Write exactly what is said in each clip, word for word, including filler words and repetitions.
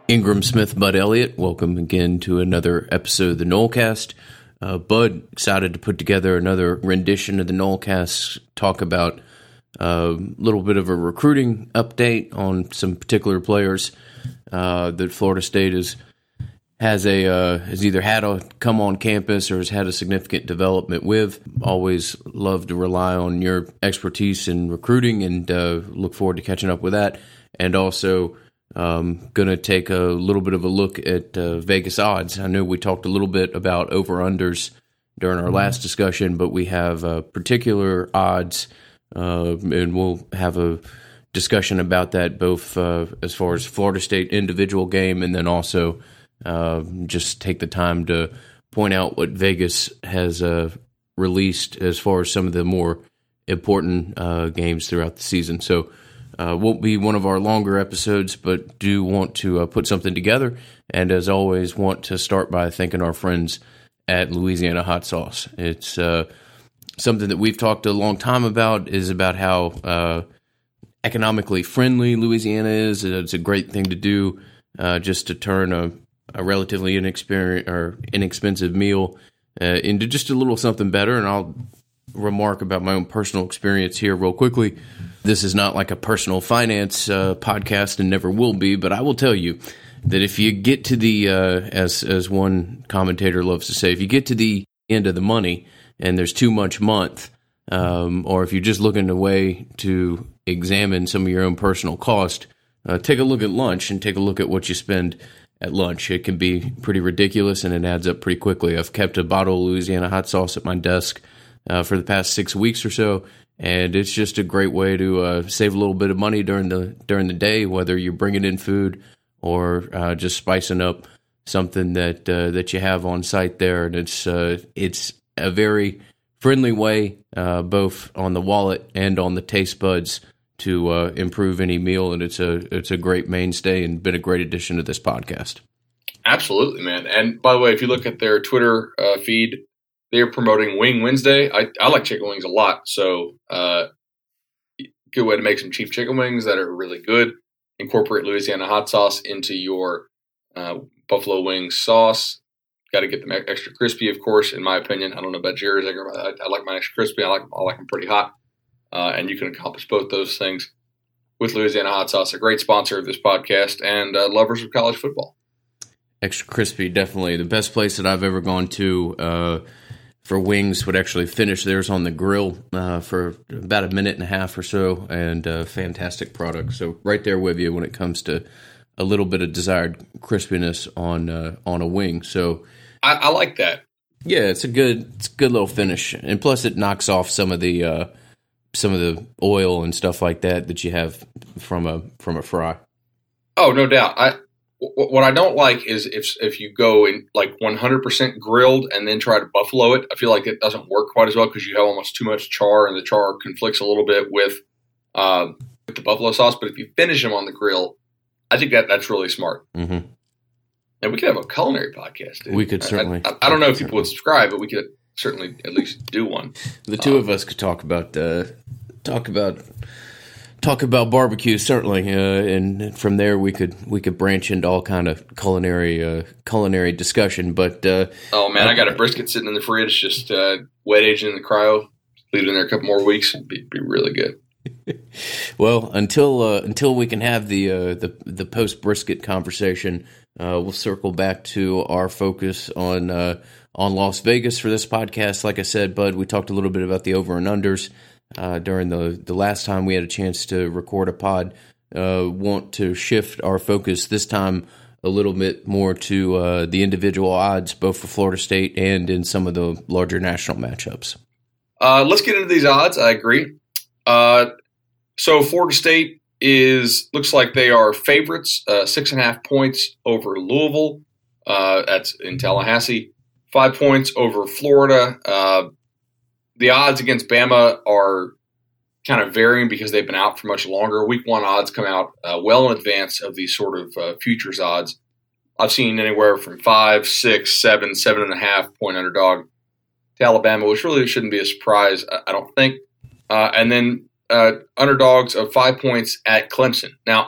Ingram Smith, Bud Elliott, welcome again to another episode of the Nolecast. Uh, Bud, excited to put together another rendition of the Nolecast, talk about a little bit of a recruiting update on some particular players uh, that Florida State is, has a uh, has either had a come on campus or has had a significant development with. Always love to rely on your expertise in recruiting and uh, look forward to catching up with that. And also, Um, going to take a little bit of a look at uh, Vegas odds. I know we talked a little bit about over-unders during our last discussion, but we have uh, particular odds, uh, and we'll have a discussion about that both uh, as far as Florida State individual game and then also uh, just take the time to point out what Vegas has uh, released as far as some of the more important uh, games throughout the season. So, Uh, won't be one of our longer episodes, but do want to uh, put something together. And as always, want to start by thanking our friends at Louisiana Hot Sauce. It's uh, something that we've talked a long time about, is about how uh, economically friendly Louisiana is. It's a great thing to do uh, just to turn a, a relatively inexperienced or inexpensive meal uh, into just a little something better. And I'll remark about my own personal experience here real quickly. This is not like a personal finance uh, podcast and never will be, but I will tell you that if you get to the, uh, as as one commentator loves to say, if you get to the end of the money and there's too much month, um, or if you're just looking a way to examine some of your own personal cost, uh, take a look at lunch and take a look at what you spend at lunch. It can be pretty ridiculous and it adds up pretty quickly. I've kept a bottle of Louisiana Hot Sauce at my desk uh, for the past six weeks or so. And it's just a great way to uh, save a little bit of money during the during the day, whether you're bringing in food or uh, just spicing up something that uh, that you have on site there. And it's uh, it's a very friendly way, uh, both on the wallet and on the taste buds, to uh, improve any meal. And it's a it's a great mainstay and been a great addition to this podcast. Absolutely, man. And by the way, if you look at their Twitter uh, feed, they're promoting Wing Wednesday. I, I like chicken wings a lot, so uh, good way to make some cheap chicken wings that are really good. Incorporate Louisiana Hot Sauce into your uh, buffalo wing sauce. Got to get them extra crispy, of course, in my opinion. I don't know about Jerry's. I, I like mine extra crispy. I like I like them pretty hot, uh, and you can accomplish both those things with Louisiana Hot Sauce, a great sponsor of this podcast and uh, lovers of college football. Extra crispy, definitely the best place that I've ever gone to. Uh, for wings would actually finish theirs on the grill uh, for about a minute and a half or so, and uh, fantastic product. So right there with you when it comes to a little bit of desired crispiness on uh, on a wing. So I, I like that. Yeah, it's a good it's a good little finish, and plus it knocks off some of the uh, some of the oil and stuff like that that you have from a from a fry. Oh, no doubt. I. What I don't like is if if you go in like one hundred percent grilled and then try to buffalo it. I feel like it doesn't work quite as well because you have almost too much char, and the char conflicts a little bit with, uh, with the buffalo sauce. But if you finish them on the grill, I think that that's really smart. Mm-hmm. And we could have a culinary podcast. Dude. We could certainly. I, I, I don't know if people would subscribe, but we could certainly at least do one. The two um, of us could talk about uh, talk about. Talk about barbecue, certainly, uh, and from there we could we could branch into all kind of culinary uh, culinary discussion. But uh, oh man, I got a brisket sitting in the fridge, just uh, wet aging in the cryo. Leave it in there a couple more weeks, it'd be, be really good. Well, until uh, until we can have the uh, the the post brisket conversation, uh, we'll circle back to our focus on uh, on Las Vegas for this podcast. Like I said, Bud, we talked a little bit about the over and unders. Uh, during the, the last time we had a chance to record a pod, uh, want to shift our focus this time a little bit more to uh, the individual odds, both for Florida State and in some of the larger national matchups. Uh, let's get into these odds. I agree. Uh, so Florida State is looks like they are favorites, uh, six and a half points over Louisville. Uh, that's in Tallahassee. Five points over Florida. Uh, The odds against Bama are kind of varying because they've been out for much longer. Week one odds come out uh, well in advance of these sort of uh, futures odds. I've seen anywhere from five, six, seven, seven and a half point underdog to Alabama, which really shouldn't be a surprise, I don't think. Uh, and then uh, underdogs of five points at Clemson. Now,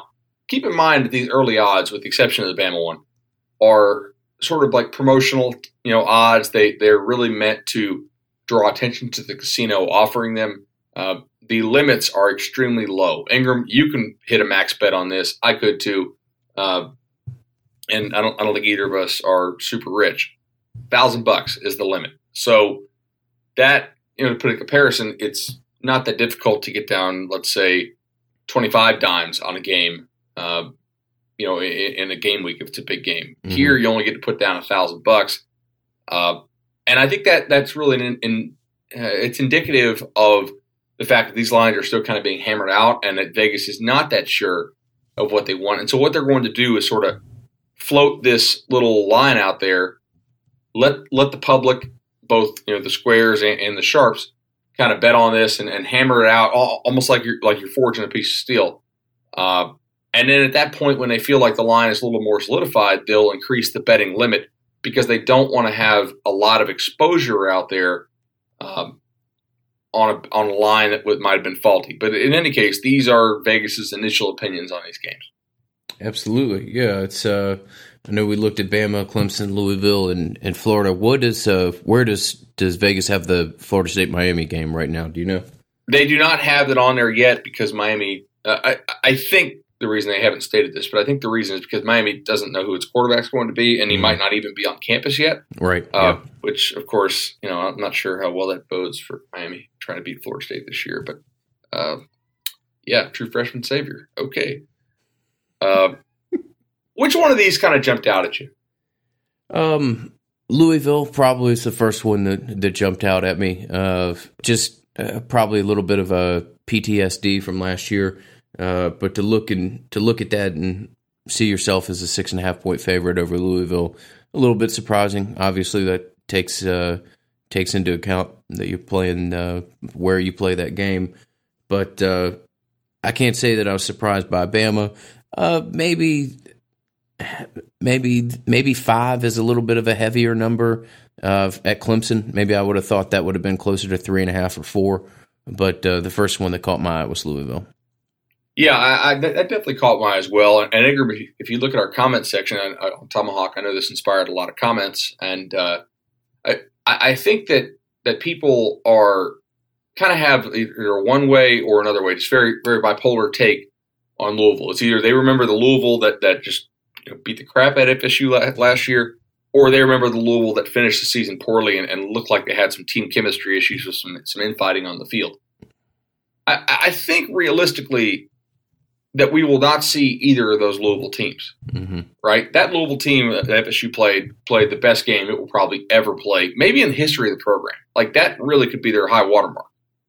keep in mind that these early odds, with the exception of the Bama one, are sort of like promotional, you know, odds. They they're really meant to draw attention to the casino offering them. Uh, the limits are extremely low. Ingram, you can hit a max bet on this. I could too, uh, and I don't I don't think either of us are super rich. Thousand bucks is the limit. So that, you know, to put in comparison, it's not that difficult to get down, let's say, twenty-five dimes on a game. Uh, you know, in, in a game week if it's a big game. Mm-hmm. Here, you only get to put down a thousand bucks, uh, and I think that that's really in, in uh, it's indicative of the fact that these lines are still kind of being hammered out, and that Vegas is not that sure of what they want. And so, what they're going to do is sort of float this little line out there, let let the public, both you know the squares and, and the sharps, kind of bet on this and, and hammer it out, all, almost like you're like you're forging a piece of steel. Uh, And then at that point, when they feel like the line is a little more solidified, they'll increase the betting limit because they don't want to have a lot of exposure out there um, on a on a line that would, might have been faulty. But in any case, these are Vegas's initial opinions on these games. Absolutely, yeah. It's uh, I know we looked at Bama, Clemson, Louisville, and, and Florida. What is uh, where does does Vegas have the Florida State Miami game right now? Do you know? They do not have it on there yet because Miami. Uh, I I think. The reason they haven't stated this, but I think the reason is because Miami doesn't know who its quarterback's going to be, and he mm. might not even be on campus yet. Right. Uh, yeah. Which, of course, you know, I'm not sure how well that bodes for Miami trying to beat Florida State this year. But, uh, yeah, true freshman savior. Okay. Uh, which one of these kind of jumped out at you? Um, Louisville probably is the first one that, that jumped out at me. Uh, just uh, probably a little bit of a P T S D from last year. Uh, but to look and to look at that and see yourself as a six and a half point favorite over Louisville, a little bit surprising. Obviously, that takes uh, takes into account that you're playing uh, where you play that game. But uh, I can't say that I was surprised by Bama. Uh, maybe, maybe, maybe five is a little bit of a heavier number uh, at Clemson. Maybe I would have thought that would have been closer to three and a half or four. But uh, the first one that caught my eye was Louisville. Yeah, I, I, that definitely caught my eye as well. And, and Ingram, if you look at our comment section on, on Tomahawk, I know this inspired a lot of comments. And uh, I, I think that that people are kind of have either one way or another way, just very, very bipolar take on Louisville. It's either they remember the Louisville that, that just you know, beat the crap at F S U last year, or they remember the Louisville that finished the season poorly and, and looked like they had some team chemistry issues with some, some infighting on the field. I, I think realistically, that we will not see either of those Louisville teams, mm-hmm. right? That Louisville team that F S U played played the best game it will probably ever play, maybe in the history of the program. Like, that really could be their high watermark.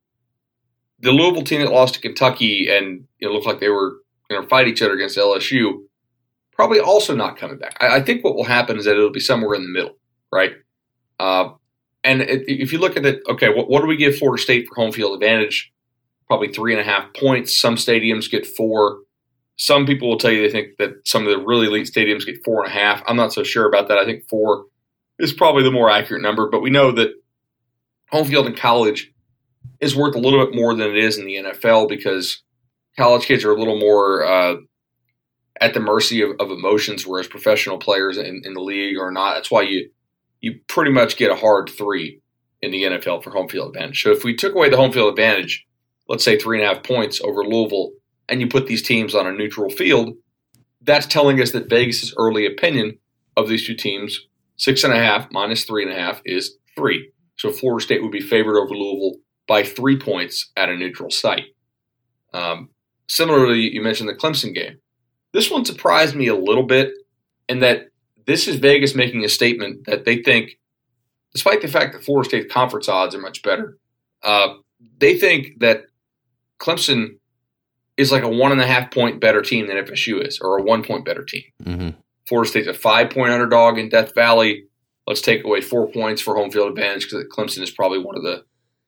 The Louisville team that lost to Kentucky and it looked like they were going to fight each other against L S U, probably also not coming back. I, I think what will happen is that it'll be somewhere in the middle, right? Uh, and it, if you look at it, okay, what, what do we give Florida State for home field advantage? Probably three and a half points. Some stadiums get four. Some people will tell you they think that some of the really elite stadiums get four and a half. I'm not so sure about that. I think four is probably the more accurate number, but we know that home field in college is worth a little bit more than it is in the N F L because college kids are a little more uh, at the mercy of, of emotions, whereas professional players in, in the league are not. That's why you you pretty much get a hard three in the N F L for home field advantage. So if we took away the home field advantage, let's say three and a half points over Louisville, and you put these teams on a neutral field, that's telling us that Vegas's early opinion of these two teams, six and a half minus three and a half, is three. So Florida State would be favored over Louisville by three points at a neutral site. Um, similarly, you mentioned the Clemson game. This one surprised me a little bit in that this is Vegas making a statement that they think, despite the fact that Florida State's conference odds are much better, uh, they think that Clemson is like a one and a half point better team than F S U is, or a one point better team. Mm-hmm. Florida State's a five point underdog in Death Valley. Let's take away four points for home field advantage because Clemson is probably one of the,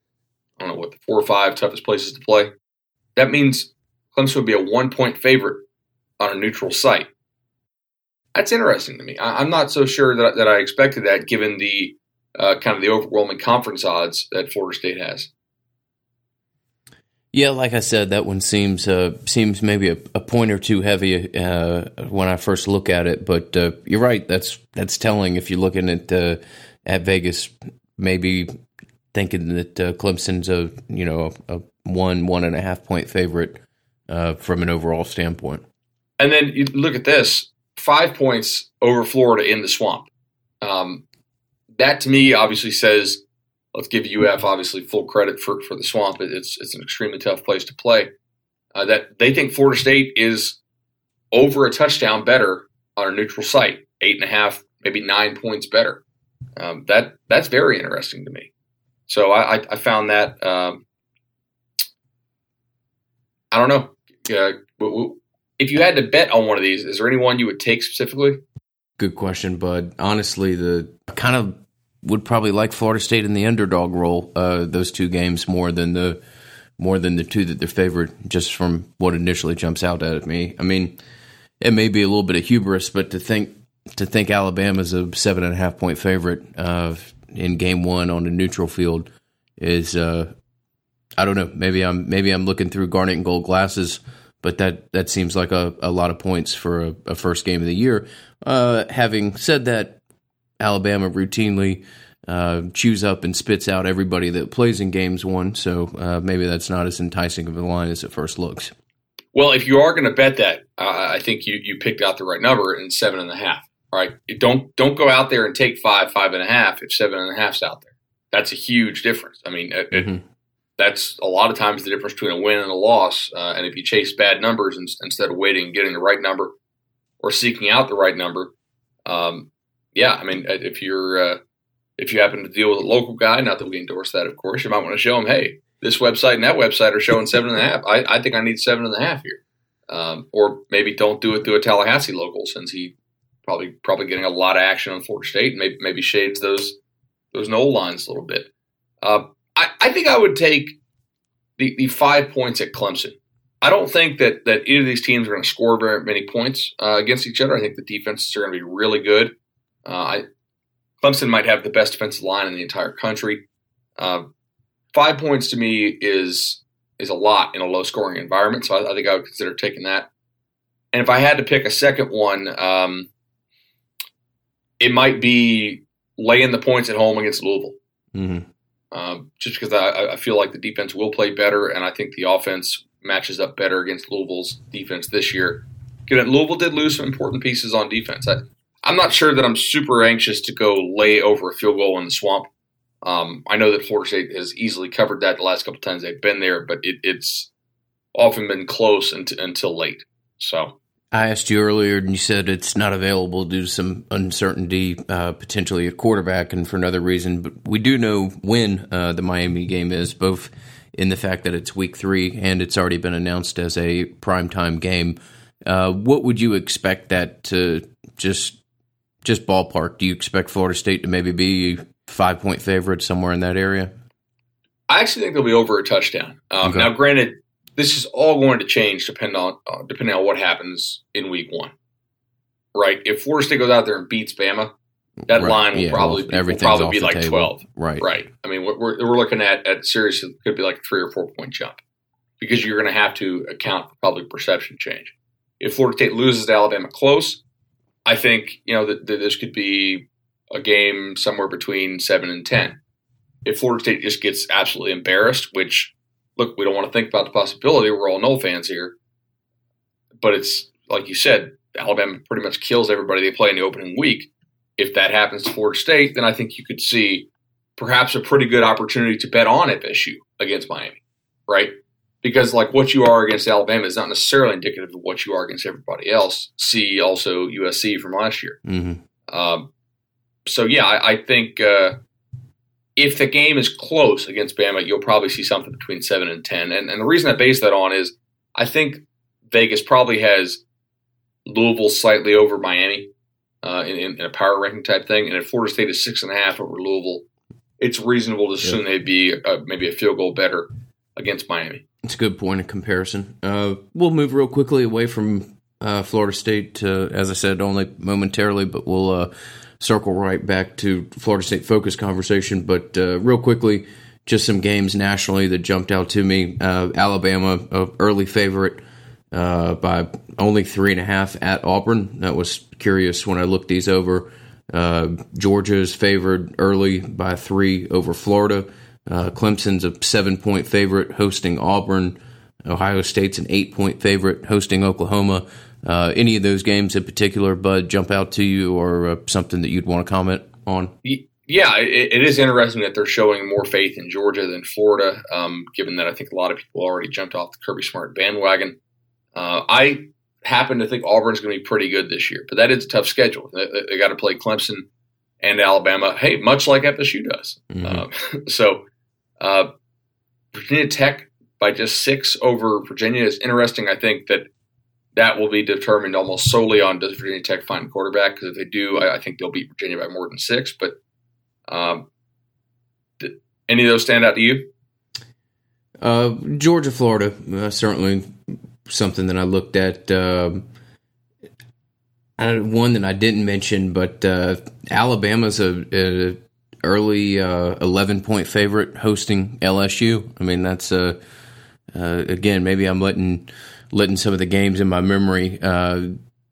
I don't know what, the four or five toughest places to play. That means Clemson would be a one point favorite on a neutral site. That's interesting to me. I, I'm not so sure that, that I expected that given the uh, kind of the overwhelming conference odds that Florida State has. Yeah, like I said, that one seems uh, seems maybe a, a point or two heavy uh, when I first look at it. But uh, you're right; that's that's telling if you're looking at uh, at Vegas, maybe thinking that uh, Clemson's a you know a, a one one and a half point favorite uh, from an overall standpoint. And then you look at this: five points over Florida in the Swamp. Um, that to me obviously says. Let's give U F obviously full credit for, for the Swamp. It's it's an extremely tough place to play. Uh, that they think Florida State is over a touchdown better on a neutral site, eight and a half, maybe nine points better. Um, that that's very interesting to me. So I, I, I found that. Um, I don't know. Uh, if you had to bet on one of these, is there any one you would take specifically? Good question, Bud. Honestly, the kind of would probably like Florida State in the underdog role, uh, those two games more than the more than the two that they're favored, just from what initially jumps out at me. I mean, it may be a little bit of hubris, but to think to think Alabama's a seven and a half point favorite uh, in game one on a neutral field is uh, I don't know. Maybe I'm maybe I'm looking through garnet and gold glasses, but that, that seems like a, a lot of points for a, a first game of the year. Uh, having said that, Alabama routinely uh, chews up and spits out everybody that plays in games one, so uh, maybe that's not as enticing of a line as it first looks. Well, if you are going to bet that, uh, I think you, you picked out the right number in seven and a half. All right, don't don't go out there and take five, five and a half if seven and a half's out there. That's a huge difference. I mean, it, mm-hmm. it, that's a lot of times the difference between a win and a loss. Uh, and if you chase bad numbers in, instead of waiting and getting the right number or seeking out the right number. Um, Yeah, I mean, if you're uh, if you happen to deal with a local guy, not that we endorse that, of course, you might want to show him, hey, this website and that website are showing seven and a half. I, I think I need seven and a half here, um, or maybe don't do it through a Tallahassee local since he probably probably getting a lot of action on Florida State, and maybe maybe shades those those Noel lines a little bit. Uh, I, I think I would take the the five points at Clemson. I don't think that that either of these teams are going to score very many points uh, against each other. I think the defenses are going to be really good. Uh, I, Clemson might have the best defensive line in the entire country. Uh, five points to me is is a lot in a low-scoring environment, so I, I think I would consider taking that. And if I had to pick a second one, um, it might be laying the points at home against Louisville. Mm-hmm. Um, just because I, I feel like the defense will play better, and I think the offense matches up better against Louisville's defense this year. Louisville did lose some important pieces on defense. I, I'm not sure that I'm super anxious to go lay over a field goal in the Swamp. Um, I know that Florida State has easily covered that the last couple of times they've been there, but it, it's often been close until, until late. So I asked you earlier, and you said it's not available due to some uncertainty, uh, potentially at quarterback, and for another reason. But we do know when uh, the Miami game is, both in the fact that it's week three and it's already been announced as a primetime game. Uh, what would you expect that to just just ballpark? Do you expect Florida State to maybe be five-point favorite somewhere in that area? I actually think they'll be over a touchdown. Um, okay. Now, granted, this is all going to change depending on uh, depending on what happens in week one, right? If Florida State goes out there and beats Bama, that right. line will yeah, probably well, be, will probably be like table. twelve. Right. Right. I mean, we're, we're looking at, at series that could be like a three or four point jump because you're going to have to account for public perception change. If Florida State loses to Alabama close, I think, you know, that, that this could be a game somewhere between seven and ten. If Florida State just gets absolutely embarrassed, which, look, we don't want to think about the possibility. We're all Noel fans here. But it's, like you said, Alabama pretty much kills everybody they play in the opening week. If that happens to Florida State, then I think you could see perhaps a pretty good opportunity to bet on F S U against Miami, right? Because like what you are against Alabama is not necessarily indicative of what you are against everybody else. See also U S C from last year. Mm-hmm. Um, so, yeah, I, I think uh, if the game is close against Bama, you'll probably see something between seven and ten. And, and the reason I base that on is I think Vegas probably has Louisville slightly over Miami uh, in, in a power ranking type thing. And if Florida State is six and a half over Louisville, it's reasonable to assume yeah. they'd be uh, maybe a field goal better against Miami. It's a good point of comparison. Uh, we'll move real quickly away from uh, Florida State, to, as I said, only momentarily, but we'll uh, circle right back to Florida State focus conversation. But uh, real quickly, just some games nationally that jumped out to me. Uh, Alabama, a early favorite uh, by only three and a half at Auburn. That was curious when I looked these over. Uh, Georgia is favored early by three over Florida. Uh, Clemson's a seven-point favorite hosting Auburn. Ohio State's an eight-point favorite hosting Oklahoma. Uh, any of those games in particular, Bud, jump out to you, or uh, something that you'd want to comment on? Yeah, it, it is interesting that they're showing more faith in Georgia than Florida, um, given that I think a lot of people already jumped off the Kirby Smart bandwagon. Uh, I happen to think Auburn's going to be pretty good this year, but that is a tough schedule. They, they got to play Clemson and Alabama, hey, much like F S U does. Mm-hmm. Uh, so uh, Virginia Tech by just six over Virginia is interesting. I think that that will be determined almost solely on does Virginia Tech find a quarterback, because if they do, I, I think they'll beat Virginia by more than six. But um, did any of those stand out to you? Uh, Georgia, Florida, uh, certainly something that I looked at. Um, I, one that I didn't mention, but uh, Alabama's a, a early uh, eleven-point favorite hosting L S U. I mean, that's uh, uh, again, maybe I'm letting letting some of the games in my memory uh,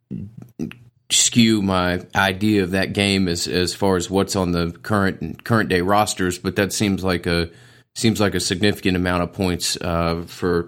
skew my idea of that game as as far as what's on the current current day rosters. But that seems like a seems like a significant amount of points uh, for.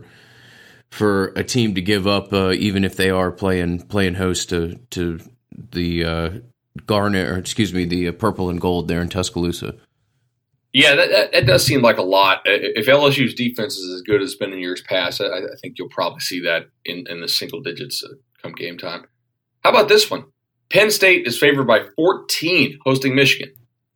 for a team to give up, uh, even if they are playing playing host to to the uh, Garnet, or excuse me, the uh, purple and gold there in Tuscaloosa. Yeah, that, that, that does seem like a lot. If L S U's defense is as good as it's been in years past, I, I think you'll probably see that in, in the single digits uh, come game time. How about this one? Penn State is favored by fourteen hosting Michigan.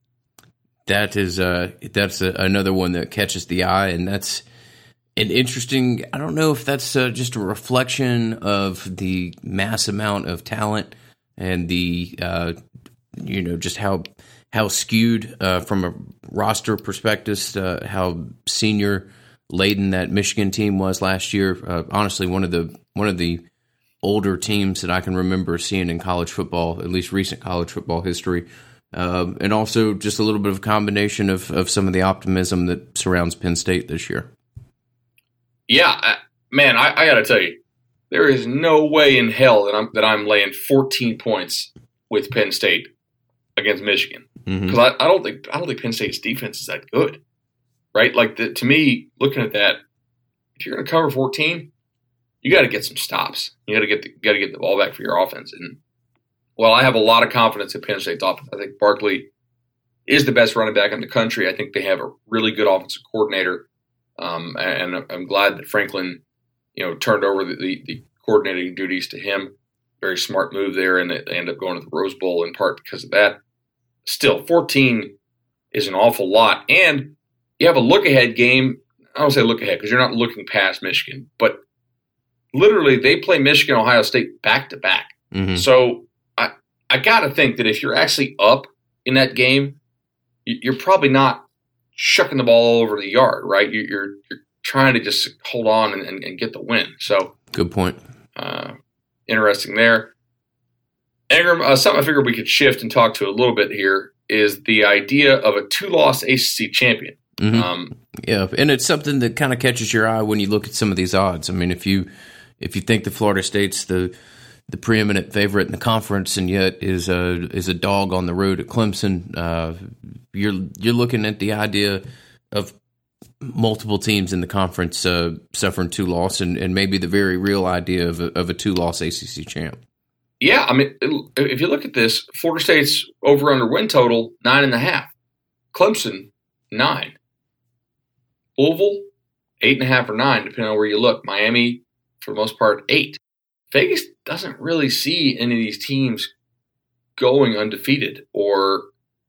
That is uh, that's a, another one that catches the eye, and that's an interesting. I don't know if that's uh, just a reflection of the mass amount of talent and the uh, you know just how how skewed uh, from a roster perspective, uh, how senior laden that Michigan team was last year. Uh, honestly, one of the one of the older teams that I can remember seeing in college football, at least recent college football history. Uh, and also just a little bit of a combination of, of some of the optimism that surrounds Penn State this year. Yeah, I, man, I, I got to tell you, there is no way in hell that I'm that I'm laying fourteen points with Penn State against Michigan, because mm-hmm. I, I don't think I don't think Penn State's defense is that good, right? Like the, to me, looking at that, if you're going to cover fourteen, you got to get some stops. You got to get the got to get the ball back for your offense. And well, I have a lot of confidence in Penn State's offense. I think Barkley is the best running back in the country. I think they have a really good offensive coordinator. Um, and I'm glad that Franklin, you know, turned over the, the, the coordinating duties to him. Very smart move there, and they end up going to the Rose Bowl in part because of that. Still, fourteen is an awful lot. And you have a look-ahead game. I don't say look-ahead because you're not looking past Michigan. But literally, they play Michigan, Ohio State back-to-back. Mm-hmm. So I, I got to think that if you're actually up in that game, you're probably not shucking the ball all over the yard, right? You're you're, you're trying to just hold on and, and, and get the win. So good point. Uh, interesting there. Ingram, uh, something I figured we could shift and talk to a little bit here is the idea of a two-loss A C C champion. Mm-hmm. Um, yeah, and it's something that kind of catches your eye when you look at some of these odds. I mean, if you if you think that Florida State's the the preeminent favorite in the conference, and yet is a is a dog on the road at Clemson, uh, you're you're looking at the idea of multiple teams in the conference uh, suffering two loss, and, and maybe the very real idea of a, of a two loss A C C champ. Yeah, I mean, if you look at this, Florida State's over under win total nine and a half, Clemson nine, Louisville eight and a half or nine, depending on where you look. Miami, for the most part, eight. Vegas doesn't really see any of these teams going undefeated or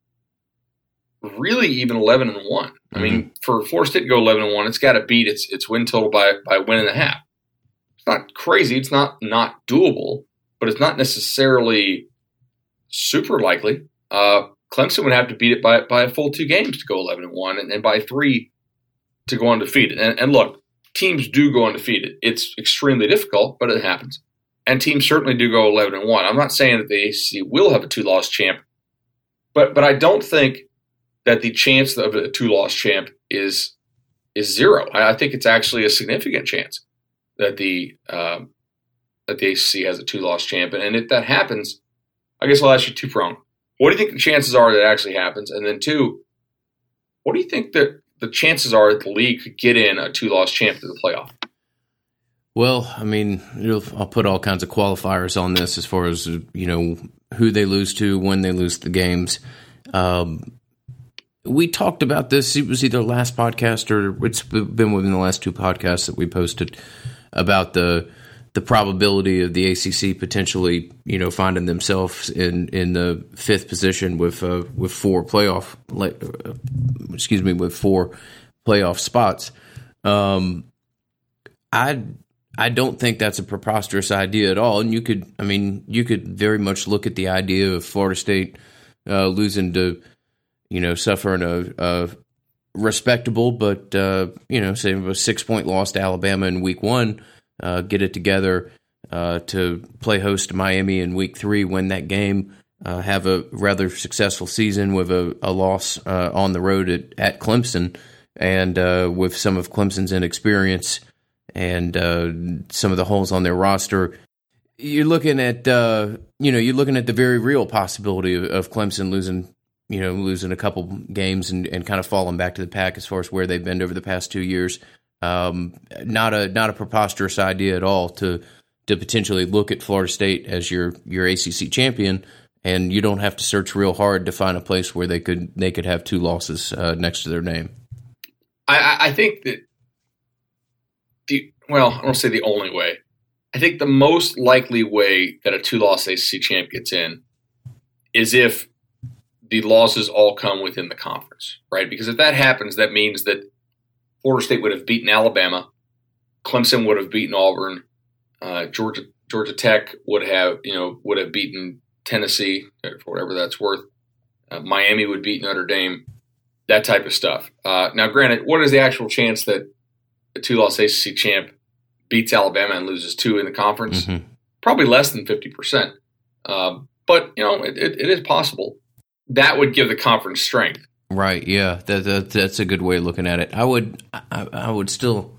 really even eleven and one. Mm-hmm. I mean, for Florida State to go eleven and one, it's got to beat its its win total by by a win and a half. It's not crazy. It's not not doable, but it's not necessarily super likely. Uh, Clemson would have to beat it by by a full two games to go eleven and one, and, and by three to go undefeated. And, and look, teams do go undefeated. It's extremely difficult, but it happens. And teams certainly do go eleven and one. I'm not saying that the A C C will have a two-loss champ, but but I don't think that the chance of a two-loss champ is is zero. I, I think it's actually a significant chance that the um, that the A C C has a two-loss champ, and if that happens, I guess I'll ask you two-pronged. What do you think the chances are that actually happens? And then two, what do you think that the chances are that the league could get in a two-loss champ to the playoff? Well, I mean, I'll put all kinds of qualifiers on this as far as, you know, who they lose to, when they lose the games. Um, we talked about this. It was either last podcast or it's been within the last two podcasts that we posted about the the probability of the A C C potentially, you know, finding themselves in, in the fifth position with uh, with four playoff, uh, excuse me, with four playoff spots. Um, I I don't think that's a preposterous idea at all. And you could, I mean, you could very much look at the idea of Florida State uh, losing to, you know, suffering a, a respectable, but uh, you know, say a six point loss to Alabama in week one. Uh, get it together uh, to play host to Miami in week three, win that game, uh, have a rather successful season with a, a loss uh, on the road at, at Clemson, and uh, with some of Clemson's inexperience and uh, some of the holes on their roster. You're looking at uh, you know you're looking at the very real possibility of, of Clemson losing you know losing a couple games and, and kind of falling back to the pack as far as where they've been over the past two years. Um, not a not a preposterous idea at all to to potentially look at Florida State as your your A C C champion, and you don't have to search real hard to find a place where they could they could have two losses uh, next to their name. I, I think that the well, I don't say the only way. I think the most likely way that a two-loss A C C champ gets in is if the losses all come within the conference, right? Because if that happens, that means that Florida State would have beaten Alabama, Clemson would have beaten Auburn, uh, Georgia Georgia Tech would have you know would have beaten Tennessee for whatever that's worth. Uh, Miami would beat Notre Dame, that type of stuff. Uh, now, granted, what is the actual chance that a two-loss A C C champ beats Alabama and loses two in the conference? Mm-hmm. Probably less than fifty percent. Uh, but you know, it, it, it is possible. That would give the conference strength. Right. Yeah, that, that that's a good way of looking at it. I would, I, I would still,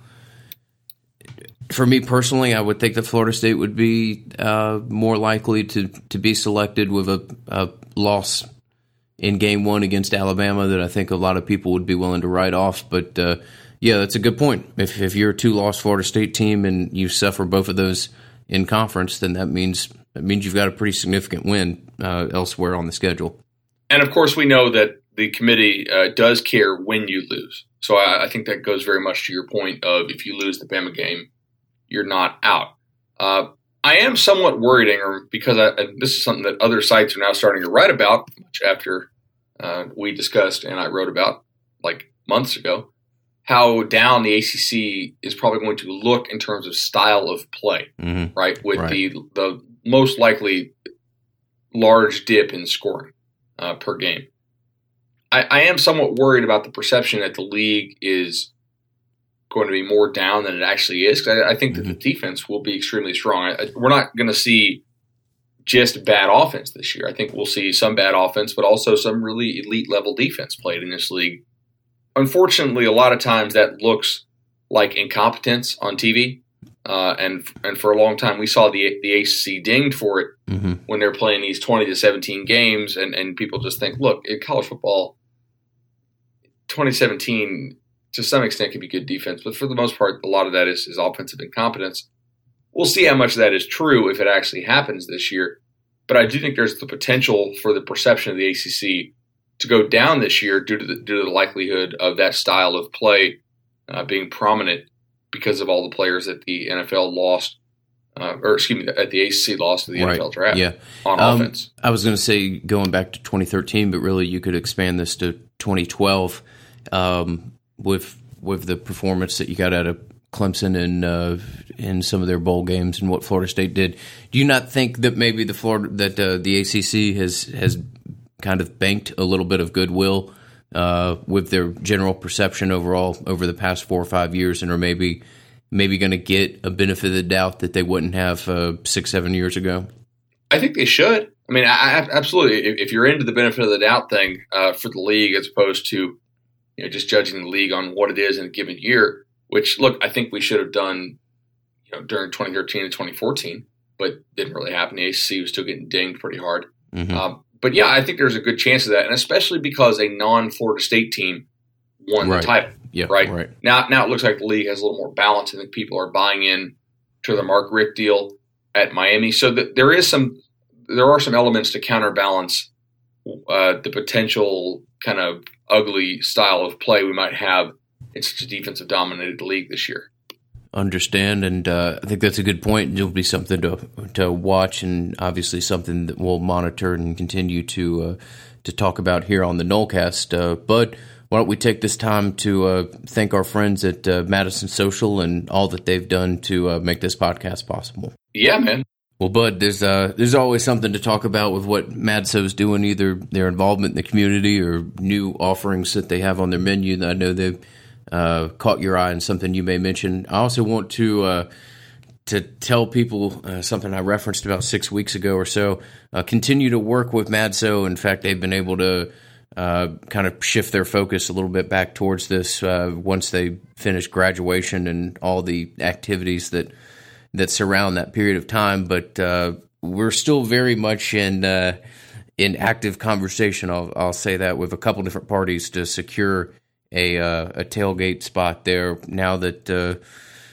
for me personally, I would think that Florida State would be uh, more likely to, to be selected with a, a loss in game one against Alabama that I think a lot of people would be willing to write off. But uh, yeah, that's a good point. If if you're a two-loss Florida State team and you suffer both of those in conference, then that means that means you've got a pretty significant win uh, elsewhere on the schedule. And of course, we know that the committee uh, does care when you lose. So I, I think that goes very much to your point of if you lose the Bama game, you're not out. Uh, I am somewhat worried, Ingram, because I, this is something that other sites are now starting to write about, much after uh, we discussed and I wrote about like months ago, how down the A C C is probably going to look in terms of style of play, mm-hmm. right? With right. the the most likely large dip in scoring uh, per game. I, I am somewhat worried about the perception that the league is going to be more down than it actually is. Because I, I think mm-hmm. that the defense will be extremely strong. I, we're not going to see just bad offense this year. I think we'll see some bad offense, but also some really elite level defense played in this league. Unfortunately, a lot of times that looks like incompetence on T V. Uh, and and for a long time, we saw the the A C C dinged for it mm-hmm. when they're playing these twenty to seventeen games, and, and people just think, look, in college football, twenty seventeen to some extent can be good defense, but for the most part, a lot of that is, is offensive incompetence. We'll see how much of that is true if it actually happens this year, but I do think there's the potential for the perception of the A C C to go down this year due to the, due to the likelihood of that style of play uh, being prominent because of all the players that the N F L lost, uh, or excuse me, at the A C C lost to the right. N F L draft yeah. on um, offense. I was going to say going back to twenty thirteen, but really you could expand this to twenty twelve um, with with the performance that you got out of Clemson and uh, in some of their bowl games and what Florida State did. Do you not think that maybe the Florida that uh, the A C C has has kind of banked a little bit of goodwill uh, with their general perception overall over the past four or five years, and are maybe maybe going to get a benefit of the doubt that they wouldn't have uh, six, seven years ago? I think they should. I mean, I, I, absolutely. If, if you're into the benefit of the doubt thing uh, for the league, as opposed to you know just judging the league on what it is in a given year, which look, I think we should have done you know during twenty thirteen and twenty fourteen, but didn't really happen. The A C C was still getting dinged pretty hard. Mm-hmm. Um, but yeah, I think there's a good chance of that, and especially because a non-Florida State team won right. the title. Yeah, right? right. Now, now it looks like the league has a little more balance. I think people are buying in to the Mark Richt deal at Miami, so that there is some, there are some elements to counterbalance uh, the potential kind of ugly style of play we might have in such a defensive dominated league this year. Understand, and uh, I think that's a good point. It'll be something to to watch, and obviously something that we'll monitor and continue to uh, to talk about here on the Nolecast. Uh, Bud, why don't we take this time to uh, thank our friends at uh, Madison Social and all that they've done to uh, make this podcast possible? Yeah, man. Well, Bud, there's uh, there's always something to talk about with what MadSo's doing, either their involvement in the community or new offerings that they have on their menu that I know they've uh, caught your eye and something you may mention. I also want to uh, to tell people uh, something I referenced about six weeks ago or so. Uh, continue to work with MadSo. In fact, they've been able to uh, kind of shift their focus a little bit back towards this uh, once they finish graduation and all the activities that that surround that period of time. But uh, we're still very much in uh, in active conversation. I'll, I'll say that with a couple different parties to secure a uh, a tailgate spot there. Now that uh,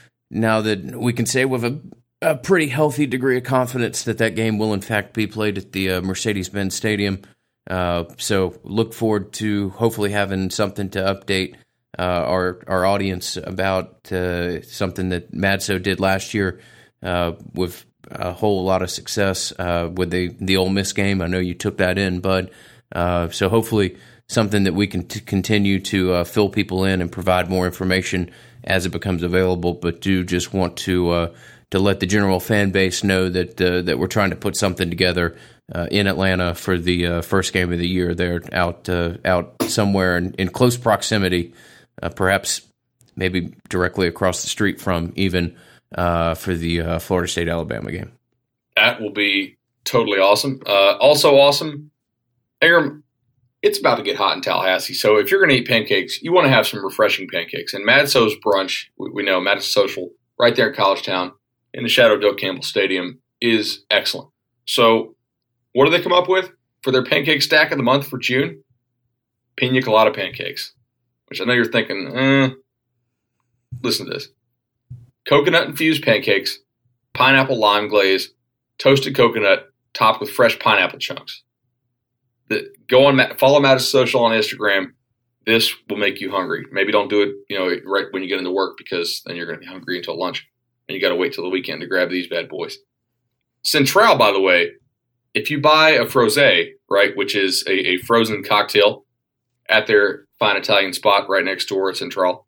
now that we can say with a, a pretty healthy degree of confidence that that game will in fact be played at the uh, Mercedes-Benz Stadium. Uh, so look forward to hopefully having something to update uh, our our audience about uh, something that MadSo did last year uh, with a whole lot of success uh, with the the Ole Miss game. I know you took that in, Bud. Uh, so hopefully something that we can t- continue to uh, fill people in and provide more information as it becomes available. But do just want to uh, to let the general fan base know that uh, that we're trying to put something together uh, in Atlanta for the uh, first game of the year. They're out uh, out somewhere in, in close proximity, uh, perhaps maybe directly across the street from even uh, for the uh, Florida State Alabama game. That will be totally awesome. Uh, also awesome, Ingram. It's about to get hot in Tallahassee, so if you're going to eat pancakes, you want to have some refreshing pancakes. And MadSo's brunch, we, we know Madison Social, right there in College Town, in the shadow of Doak Campbell Stadium, is excellent. So what do they come up with for their pancake stack of the month for June? Pina colada pancakes, which I know you're thinking, eh. Listen to this. Coconut-infused pancakes, pineapple lime glaze, toasted coconut, topped with fresh pineapple chunks. The, go on, follow Madison Social on Instagram. This will make you hungry. Maybe don't do it, you know, right when you get into work, because then you're going to be hungry until lunch, and you got to wait till the weekend to grab these bad boys. Central, by the way, if you buy a frosé, right, which is a, a frozen cocktail at their fine Italian spot right next door at Central,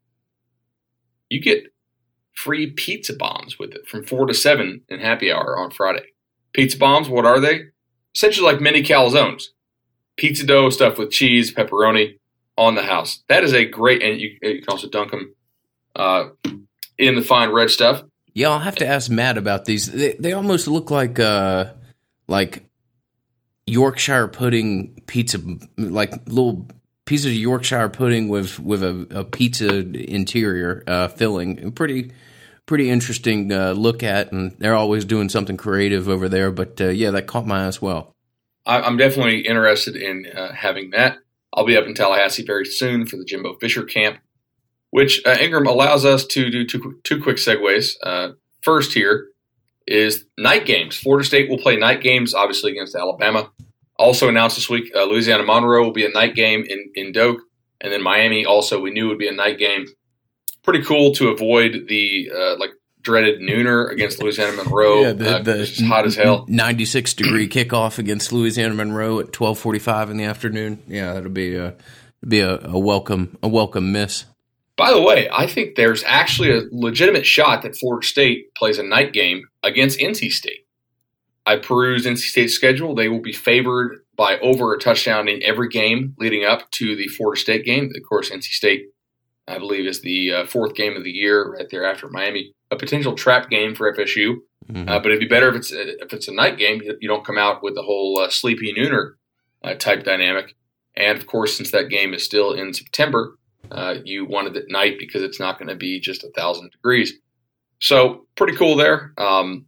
you get free pizza bombs with it from four to seven in happy hour on Friday. Pizza bombs, what are they? Essentially like mini calzones. Pizza dough stuffed with cheese, pepperoni on the house. That is a great, and you, you can also dunk them uh, in the fine red stuff. Yeah, I'll have to ask Matt about these. They, they almost look like uh, like Yorkshire pudding pizza, like little pieces of Yorkshire pudding with with a, a pizza interior uh, filling. Pretty pretty interesting uh, look at, and they're always doing something creative over there. But uh, yeah, that caught my eye as well. I'm definitely interested in uh, having that. I'll be up in Tallahassee very soon for the Jimbo Fisher camp, which uh, Ingram allows us to do two, two quick segues. Uh, first here is night games. Florida State will play night games, obviously, against Alabama. Also announced this week, uh, Louisiana Monroe will be a night game in, in Doak, and then Miami also we knew would be a night game. Pretty cool to avoid the uh, like dreaded nooner against Louisiana Monroe. Yeah, the, uh, the it's hot as hell. ninety-six degree kickoff against Louisiana Monroe at twelve forty-five in the afternoon. Yeah, that'll be a be a, a welcome a welcome miss. By the way, I think there's actually a legitimate shot that Florida State plays a night game against N C State. I perused N C State's schedule. They will be favored by over a touchdown in every game leading up to the Florida State game. Of course, N C State, I believe, is the uh, fourth game of the year right there after Miami. A potential trap game for F S U. Mm-hmm. Uh, but it'd be better if it's if it's a night game. You, you don't come out with the whole uh, sleepy nooner uh, type dynamic. And of course, since that game is still in September, uh, you wanted it at night because it's not going to be just a thousand degrees. So pretty cool there. Um,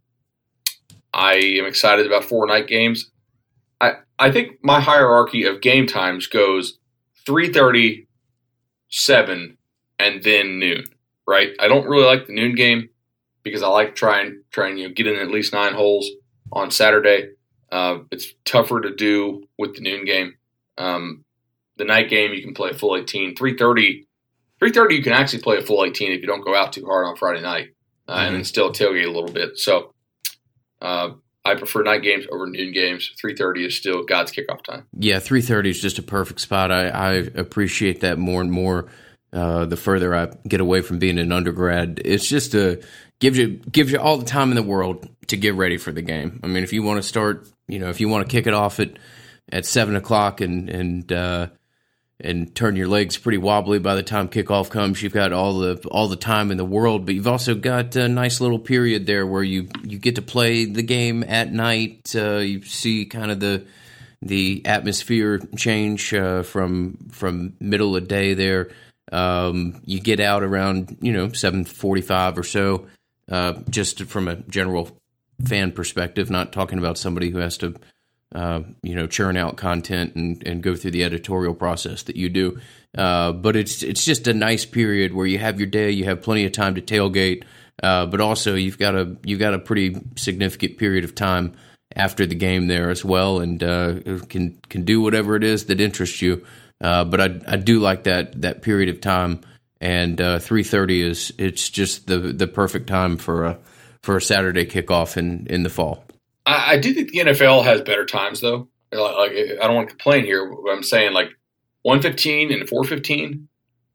I am excited about four night games. I I think my hierarchy of game times goes three thirty, seven, and then noon. Right? I don't really like the noon game because I like to try and try and you know get in at least nine holes on Saturday. Uh, it's tougher to do with the noon game. Um, the night game you can play a full eighteen. three thirty, three thirty you can actually play a full eighteen if you don't go out too hard on Friday night uh, mm-hmm. and then still tailgate a little bit. So uh, I prefer night games over noon games. three thirty is still God's kickoff time. Yeah, three thirty is just a perfect spot. I, I appreciate that more and more. Uh, the further I get away from being an undergrad, it's just a gives you gives you all the time in the world to get ready for the game. I mean, if you want to start, you know, if you want to kick it off at, at seven o'clock and and uh, and turn your legs pretty wobbly by the time kickoff comes, you've got all the all the time in the world. But you've also got a nice little period there where you, you get to play the game at night. Uh, you see kind of the the atmosphere change uh, from from middle of day there. Um, you get out around, you know, seven forty-five or so, uh, just from a general fan perspective, not talking about somebody who has to, uh, you know, churn out content and, and go through the editorial process that you do. Uh, but it's it's just a nice period where you have your day, you have plenty of time to tailgate, uh, but also you've got a you got a pretty significant period of time after the game there as well, and uh, can can do whatever it is that interests you. Uh, but I I do like that that period of time, and uh, three thirty is it's just the the perfect time for a for a Saturday kickoff in, in the fall. I, I do think the N F L has better times though. Like, I don't want to complain here, but I'm saying like one fifteen and four fifteen,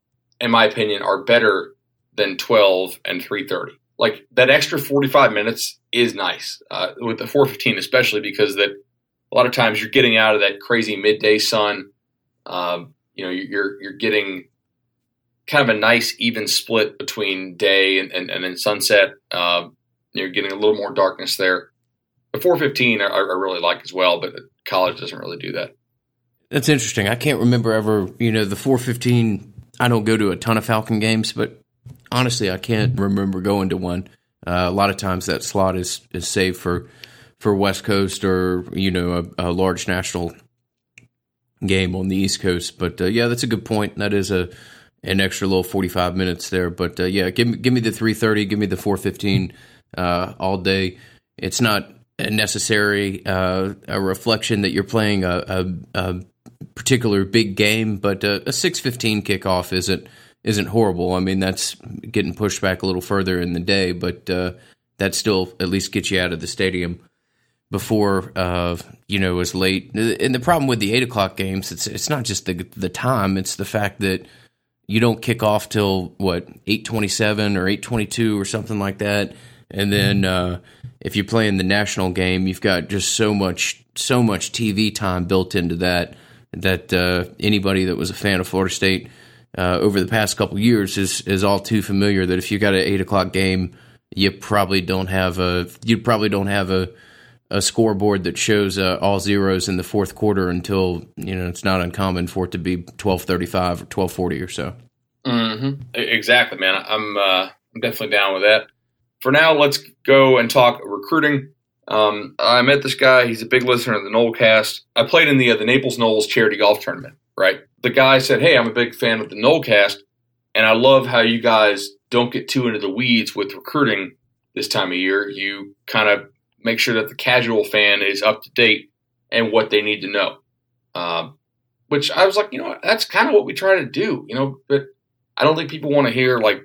in my opinion, are better than twelve and three thirty. Like that extra forty-five minutes is nice uh, with the four fifteen, especially because that a lot of times you're getting out of that crazy midday sun. Um, you know, you're you're getting kind of a nice even split between day and, and, and then sunset. Um, you're getting a little more darkness there. The four fifteen I, I really like as well, but college doesn't really do that. That's interesting. I can't remember ever, you know, the four fifteen, I don't go to a ton of Falcon games, but honestly, I can't remember going to one. Uh, a lot of times that slot is, is saved for, for West Coast or, you know, a, a large national game on the East Coast. But uh, yeah, that's a good point. That is a an extra little forty-five minutes there. But uh, yeah, give me give me the three thirty, give me the four fifteen uh, all day. It's not necessary uh, a reflection that you're playing a, a, a particular big game, but a, a six fifteen kickoff isn't isn't horrible. I mean, that's getting pushed back a little further in the day, but uh, that still at least gets you out of the stadium before, uh, you know, as late. And the problem with the eight o'clock games, it's it's not just the the time, it's the fact that you don't kick off till, what, eight twenty-seven or eight twenty-two or something like that. And then uh, if you're playing the national game, you've got just so much so much T V time built into that, that uh, anybody that was a fan of Florida State uh, over the past couple of years is is all too familiar that if you got an eight o'clock game, you probably don't have a you probably don't have a a scoreboard that shows uh, all zeros in the fourth quarter until, you know, it's not uncommon for it to be twelve thirty-five or twelve forty or so. Mm-hmm. Exactly, man. I'm uh, I'm definitely down with that. For now, let's go and talk recruiting. Um, I met this guy. He's a big listener of the Nolecast. I played in the uh, the Naples Knowles charity golf tournament, right? The guy said, hey, I'm a big fan of the Nolecast, and I love how you guys don't get too into the weeds with recruiting this time of year. You kind of make sure that the casual fan is up to date and what they need to know. Um, which I was like, you know, that's kind of what we try to do, you know, but I don't think people want to hear like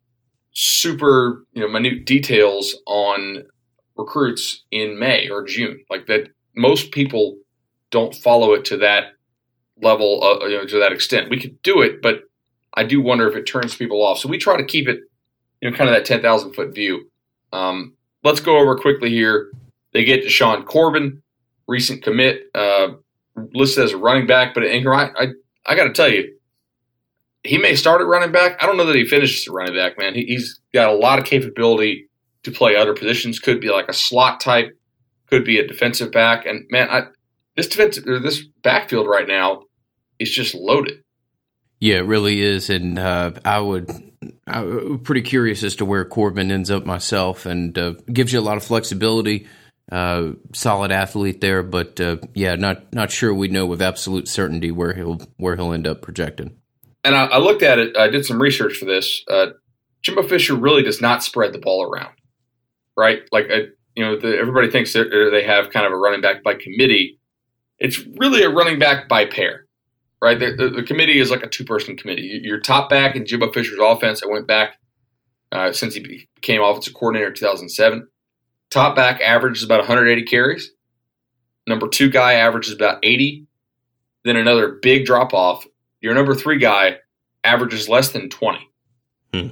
super, you know, minute details on recruits in May or June. Like that, most people don't follow it to that level, uh, you know, to that extent. We could do it, but I do wonder if it turns people off. So we try to keep it, you know, kind of that ten thousand foot view. Um, let's go over quickly here. They get Deshaun Corbin, recent commit, uh, listed as a running back, but Ingram, I, I, I got to tell you, he may start at running back. I don't know that he finishes at running back, man. He, he's got a lot of capability to play other positions. Could be like a slot type, could be a defensive back. And man, I, this defensive or this backfield right now is just loaded. Yeah, it really is, and uh, I would. I'm pretty curious as to where Corbin ends up myself, and uh, gives you a lot of flexibility. Uh, solid athlete there, but uh, yeah, not not sure we know with absolute certainty where he'll where he'll end up projecting. And I, I looked at it. I did some research for this. Uh, Jimbo Fisher really does not spread the ball around, right? Like uh, you know, the, everybody thinks that they have kind of a running back by committee. It's really a running back by pair, right? The, the, the committee is like a two-person committee. Your top back in Jimbo Fisher's offense, I went back uh, since he became offensive coordinator in two thousand seven. Top back averages about one hundred eighty carries. Number two guy averages about eighty. Then another big drop-off. Your number three guy averages less than twenty. Hmm.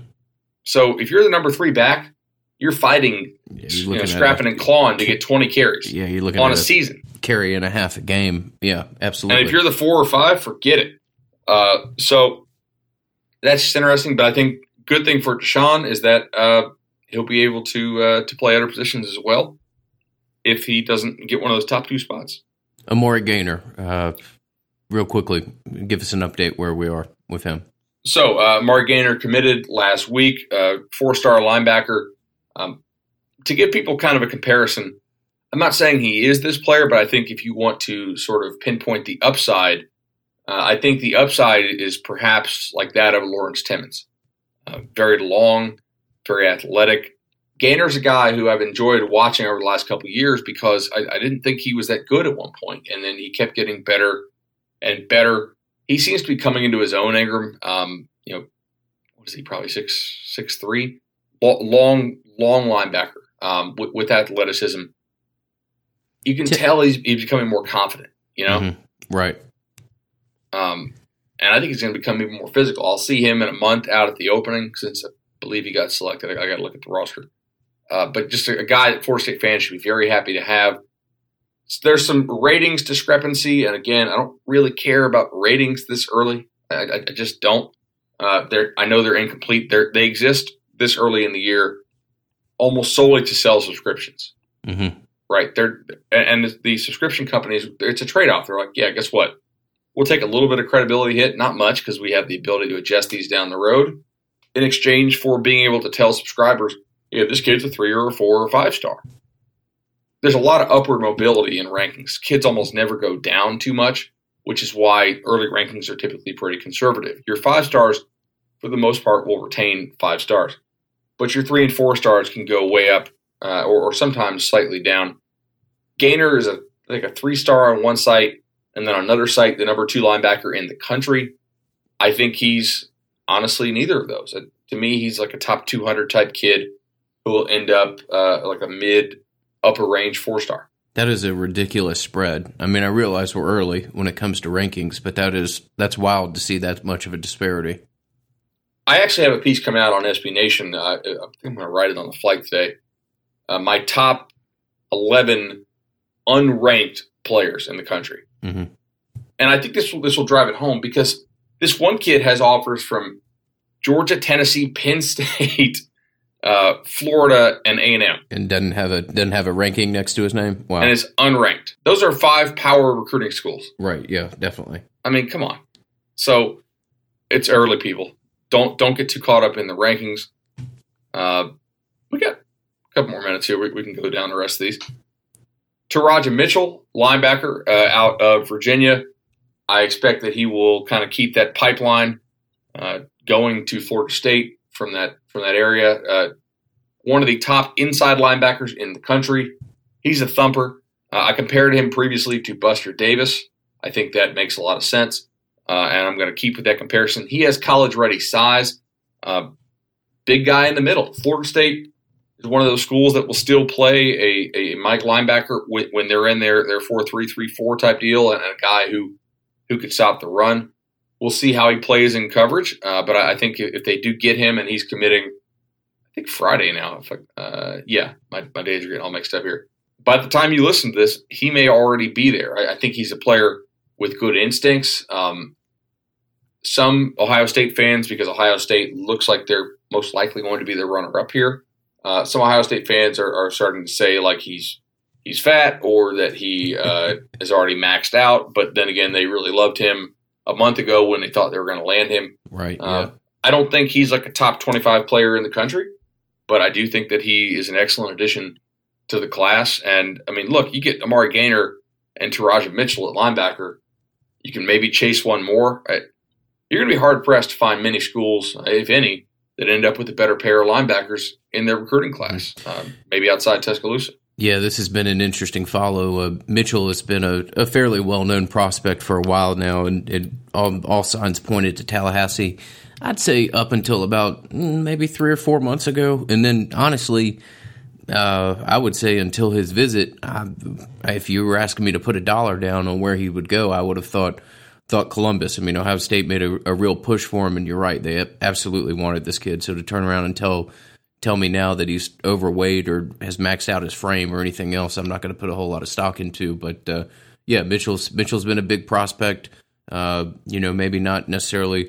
So if you're the number three back, you're fighting, yeah, you're you know, scrapping a, and clawing to get twenty carries yeah, you're looking on at a, a season. Carry and a half a game. Yeah, absolutely. And if you're the four or five, forget it. Uh, so that's just interesting. But I think good thing for Deshaun is that uh, he'll be able to uh, to play other positions as well if he doesn't get one of those top two spots. Amari Gainer, uh, real quickly, give us an update where we are with him. So uh, Amari Gainer committed last week, uh, four-star linebacker. Um, to give people kind of a comparison, I'm not saying he is this player, but I think if you want to sort of pinpoint the upside, uh, I think the upside is perhaps like that of Lawrence Timmons. Uh, very long, very athletic. Gainer's a guy who I've enjoyed watching over the last couple of years because I, I didn't think he was that good at one point, and then he kept getting better and better. He seems to be coming into his own, Ingram. Um, you know, what is he, probably six, six, three? Long, long linebacker um, with, with athleticism. You can tell he's, he's becoming more confident, you know? Mm-hmm. Right. Um, and I think he's going to become even more physical. I'll see him in a month out at the opening since I believe he got selected. I, I got to look at the roster. Uh, but just a, a guy that Florida State fans should be very happy to have. There's some ratings discrepancy, and again, I don't really care about ratings this early. I, I, I just don't. Uh, they're, I know they're incomplete. They're, they exist this early in the year almost solely to sell subscriptions. Mm-hmm. Right? They're and the, the subscription companies, it's a trade-off. They're like, yeah, guess what? We'll take a little bit of credibility hit, not much, because we have the ability to adjust these down the road in exchange for being able to tell subscribers, yeah, this kid's a three or a four or a five star. There's a lot of upward mobility in rankings. Kids almost never go down too much, which is why early rankings are typically pretty conservative. Your five stars, for the most part, will retain five stars. But your three and four stars can go way up uh, or, or sometimes slightly down. Gainer is a like a three-star on one site, and then on another site, the number two linebacker in the country. I think he's honestly neither of those. Uh, to me, he's like a top two hundred type kid who will end up uh, like a mid, upper range four-star. That is a ridiculous spread. I mean, I realize we're early when it comes to rankings, but that is that's wild to see that much of a disparity. I actually have a piece coming out on S B Nation. Uh, I think I'm going to write it on the flight today. Uh, my top eleven unranked players in the country. Mm-hmm. And I think this will, this will drive it home because this one kid has offers from Georgia, Tennessee, Penn State, uh, Florida, and A and M. And doesn't have a doesn't have a ranking next to his name? Wow. And it's unranked. Those are five power recruiting schools. Right, yeah, definitely. I mean, come on. So it's early, people. Don't don't get too caught up in the rankings. Uh, we got a couple more minutes here. We, we can go down the rest of these. Taraja Mitchell, linebacker uh, out of Virginia. I expect that he will kind of keep that pipeline uh, going to Florida State from that from that area. Uh, one of the top inside linebackers in the country. He's a thumper. Uh, I compared him previously to Buster Davis. I think that makes a lot of sense. Uh, and I'm going to keep with that comparison. He has college-ready size. Uh, big guy in the middle. Florida State is one of those schools that will still play a, a Mike linebacker when, when they're in their, their four three three four type deal and a guy who, who can stop the run. We'll see how he plays in coverage. Uh, but I, I think if they do get him and he's committing, I think Friday now. If I, uh, yeah, my, my days are getting all mixed up here. By the time you listen to this, he may already be there. I, I think he's a player with good instincts. Um, some Ohio State fans, because Ohio State looks like they're most likely going to be the runner-up here, Uh, some Ohio State fans are, are starting to say like he's he's fat or that he uh, is already maxed out. But then again, they really loved him a month ago when they thought they were going to land him. Right. Uh, yeah. I don't think he's like a top twenty-five player in the country, but I do think that he is an excellent addition to the class. And I mean, look, you get Amari Gaynor and Taraja Mitchell at linebacker. You can maybe chase one more. You're going to be hard pressed to find many schools, if any, that end up with a better pair of linebackers in their recruiting class, um, maybe outside Tuscaloosa. Yeah, this has been an interesting follow. Uh, Mitchell has been a, a fairly well-known prospect for a while now, and it, all, all signs pointed to Tallahassee, I'd say up until about mm, maybe three or four months ago. And then, honestly, uh, I would say until his visit, I, if you were asking me to put a dollar down on where he would go, I would have thought thought Columbus. I mean, Ohio State made a, a real push for him, and you're right. They absolutely wanted this kid. So to turn around and tell tell me now that he's overweight or has maxed out his frame or anything else, I'm not going to put a whole lot of stock into. But, uh, yeah, Mitchell's Mitchell's been a big prospect. Uh, you know, maybe not necessarily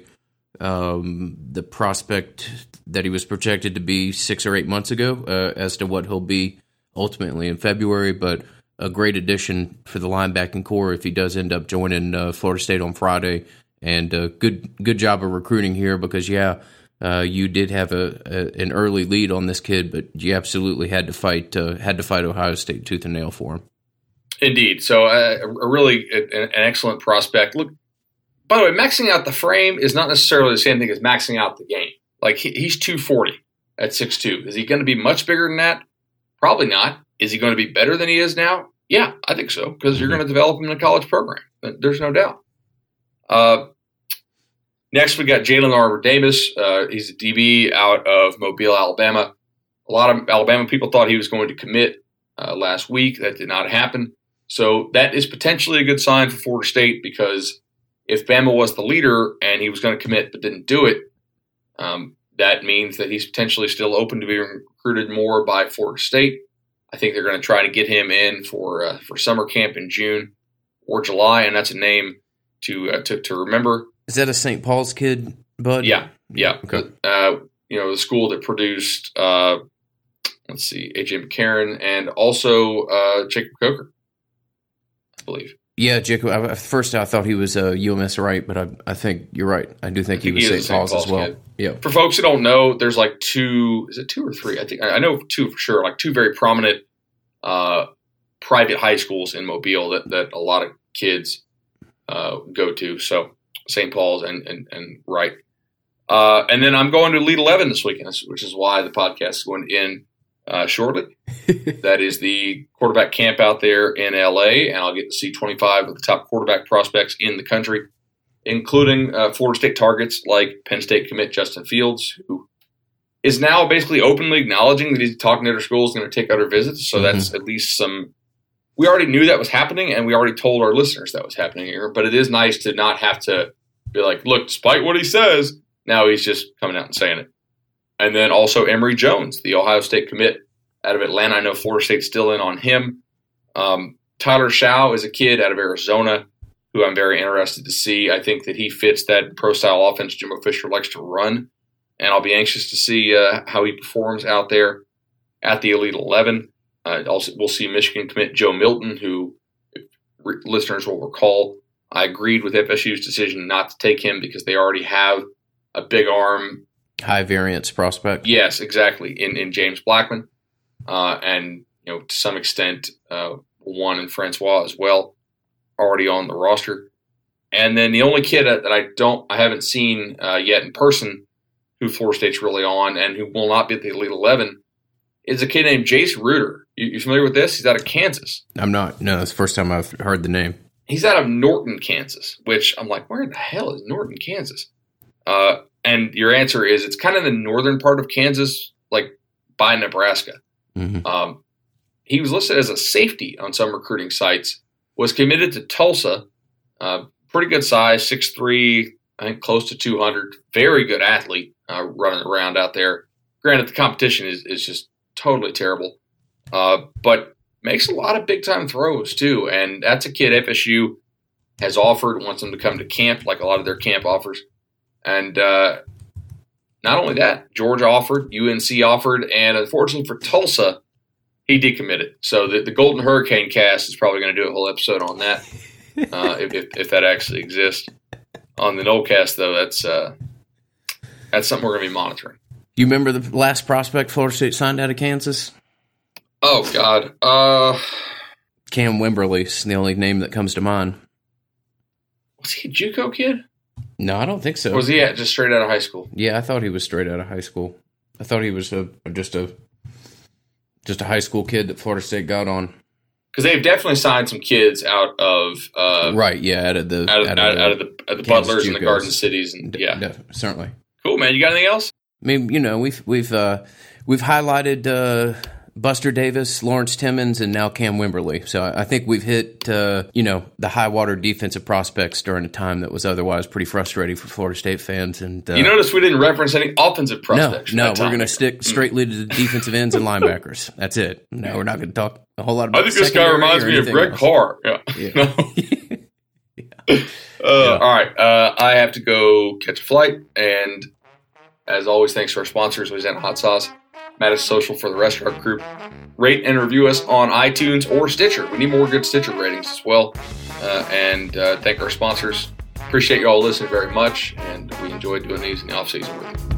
um, the prospect that he was projected to be six or eight months ago uh, as to what he'll be ultimately in February, but a great addition for the linebacking core if he does end up joining uh, Florida State on Friday. And uh, good good job of recruiting here because, yeah, uh, you did have a, a an early lead on this kid, but you absolutely had to fight uh, had to fight Ohio State tooth and nail for him. Indeed. So uh, a really an, an excellent prospect. Look, by the way, maxing out the frame is not necessarily the same thing as maxing out the game. Like he, he's two forty at six two. Is he going to be much bigger than that? Probably not. Is he going to be better than he is now? Yeah, I think so, because mm-hmm. you're going to develop him in a college program. There's no doubt. Uh, next, we got Jalen Arbor-Davis. Uh, he's a D B out of Mobile, Alabama. A lot of Alabama people thought he was going to commit uh, last week. That did not happen. So that is potentially a good sign for Florida State because if Bama was the leader and he was going to commit but didn't do it, um, that means that he's potentially still open to being recruited more by Florida State. I think they're going to try to get him in for uh, for summer camp in June or July, and that's a name to uh, to, to remember. Is that a Saint Paul's kid, Bud? Yeah, yeah. Okay. Uh, you know, the school that produced, uh, let's see, A J McCarron and also uh, Jacob Coker, I believe. Yeah, Jacob. At first, I thought he was uh, U M S right, but I, I think you're right. I do think, I think he was Saint Paul's, Paul's as well. Kid. Yeah. For folks who don't know, there's like two. Is it two or three? I think I know two for sure. Like two very prominent uh, private high schools in Mobile that, that a lot of kids uh, go to. So Saint Paul's and and, and Wright. Uh, and then I'm going to Elite eleven this weekend, which is why the podcast is going to end uh, shortly. That is the quarterback camp out there in L A, and I'll get to see twenty-five of the top quarterback prospects in the country, including uh, Florida State targets like Penn State commit Justin Fields, who is now basically openly acknowledging that he's talking to other schools, going to take other visits. So mm-hmm. that's at least some – we already knew that was happening, and we already told our listeners that was happening here. But it is nice to not have to be like, look, despite what he says, now he's just coming out and saying it. And then also Emory Jones, the Ohio State commit out of Atlanta. I know Florida State's still in on him. Um, Tyler Shaw is a kid out of Arizona who I'm very interested to see. I think that he fits that pro-style offense Jimbo Fisher likes to run, and I'll be anxious to see uh, how he performs out there at the Elite eleven. Uh, also, we'll see Michigan commit Joe Milton, who, if re- listeners will recall, I agreed with F S U's decision not to take him because they already have a big arm. High variance prospect. Yes, exactly, in, in James Blackman. Uh, and, you know, to some extent, uh, one in Francois as well, already on the roster. And then the only kid that I don't, I haven't seen uh, yet in person who Florida State's really on and who will not be at the Elite eleven is a kid named Jace Reuter. You, you familiar with this? He's out of Kansas. I'm not. No, it's the first time I've heard the name. He's out of Norton, Kansas, which I'm like, where the hell is Norton, Kansas? Uh, and your answer is it's kind of the northern part of Kansas, like by Nebraska. Mm-hmm. Um, he was listed as a safety on some recruiting sites, was committed to Tulsa, uh, pretty good size, six three, I think close to two hundred, very good athlete uh, running around out there. Granted, the competition is, is just totally terrible, uh, but makes a lot of big-time throws too, and that's a kid F S U has offered, wants him to come to camp like a lot of their camp offers. And uh, not only that, Georgia offered, U N C offered, and unfortunately for Tulsa, he decommitted. So the, the Golden Hurricane cast is probably going to do a whole episode on that, uh, if, if, if that actually exists. On the Nolecast, though, that's uh, that's something we're going to be monitoring. You remember the last prospect Florida State signed out of Kansas? Oh, God. Uh, Cam Wimberly's the only name that comes to mind. Was he a JUCO kid? No, I don't think so. Or was he at just straight out of high school? Yeah, I thought he was straight out of high school. I thought he was a, just a just a high school kid that Florida State got on. Because they've definitely signed some kids out of uh, right, yeah, out of the out of, out out, of the, out of the, out of the Butlers and the Garden Cities, and D- yeah, d- certainly. Cool, man. You got anything else? I mean, you know, we've we've uh, we've highlighted uh, Buster Davis, Lawrence Timmons, and now Cam Wimberly. So I think we've hit, uh, you know, the high water defensive prospects during a time that was otherwise pretty frustrating for Florida State fans. And uh, you notice we didn't reference any offensive prospects. No, no, we're going to stick straightly to the defensive ends and linebackers. That's it. No, we're not going to talk a whole lot about. I think this guy reminds me of Greg else. Carr. Yeah. Yeah. No. yeah. Uh, yeah. All right. Uh, I have to go catch a flight, and as always, thanks to our sponsors, Louisiana Hot Sauce, Mattis Social for the rest of our group. Rate and review us on iTunes or Stitcher. We need more good Stitcher ratings as well. Uh, and uh, thank our sponsors. Appreciate you all listening very much, and we enjoyed doing these in the off season with you.